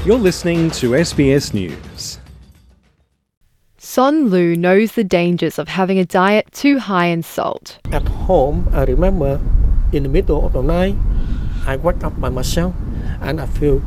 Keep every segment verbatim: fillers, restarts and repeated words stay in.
You're listening to S B S News. Son Lu knows the dangers of having a diet too high in salt. At home, I remember in the middle of the night, I wake up by myself and I feel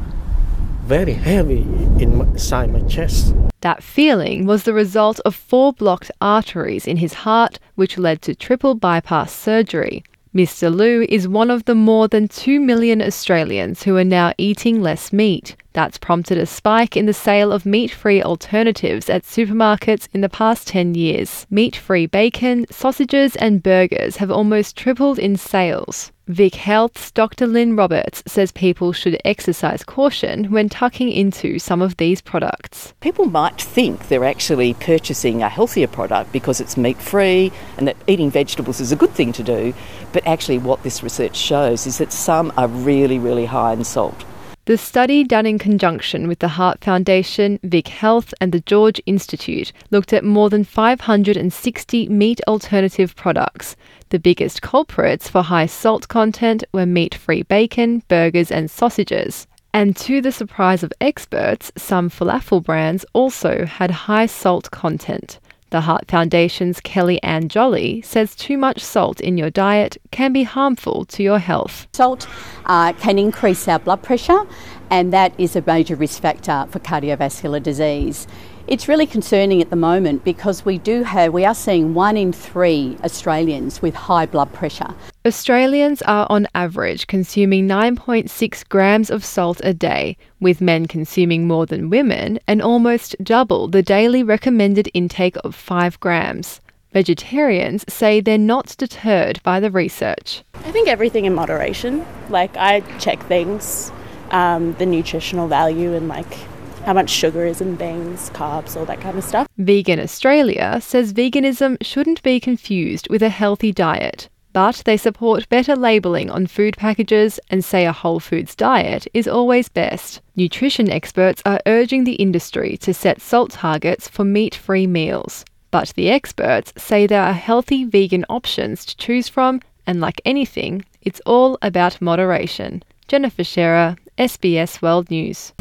very heavy inside my chest. That feeling was the result of four blocked arteries in his heart, which led to triple bypass surgery. Mister Lu is one of the more than two million Australians who are now eating less meat. That's prompted a spike in the sale of meat-free alternatives at supermarkets in the past ten years. Meat-free bacon, sausages and burgers have almost tripled in sales. Vic Health's Doctor Lynn Roberts says people should exercise caution when tucking into some of these products. People might think they're actually purchasing a healthier product because it's meat-free and that eating vegetables is a good thing to do, but actually what this research shows is that some are really, really high in salt. The study, done in conjunction with the Heart Foundation, Vic Health and the George Institute, looked at more than five hundred sixty meat alternative products. The biggest culprits for high salt content were meat-free bacon, burgers and sausages. And to the surprise of experts, some falafel brands also had high salt content. The Heart Foundation's Kelly Ann Jolly says too much salt in your diet can be harmful to your health. Salt uh, can increase our blood pressure, and that is a major risk factor for cardiovascular disease. It's really concerning at the moment because we do have, we are seeing one in three Australians with high blood pressure. Australians are on average consuming nine point six grams of salt a day, with men consuming more than women and almost double the daily recommended intake of five grams. Vegetarians say they're not deterred by the research. I think everything in moderation. Like, I check things, um, the nutritional value and like how much sugar is in things, carbs, all that kind of stuff. Vegan Australia says veganism shouldn't be confused with a healthy diet, but they support better labelling on food packages and say a whole foods diet is always best. Nutrition experts are urging the industry to set salt targets for meat-free meals. But the experts say there are healthy vegan options to choose from, and like anything, it's all about moderation. Jennifer Shearer, S B S World News.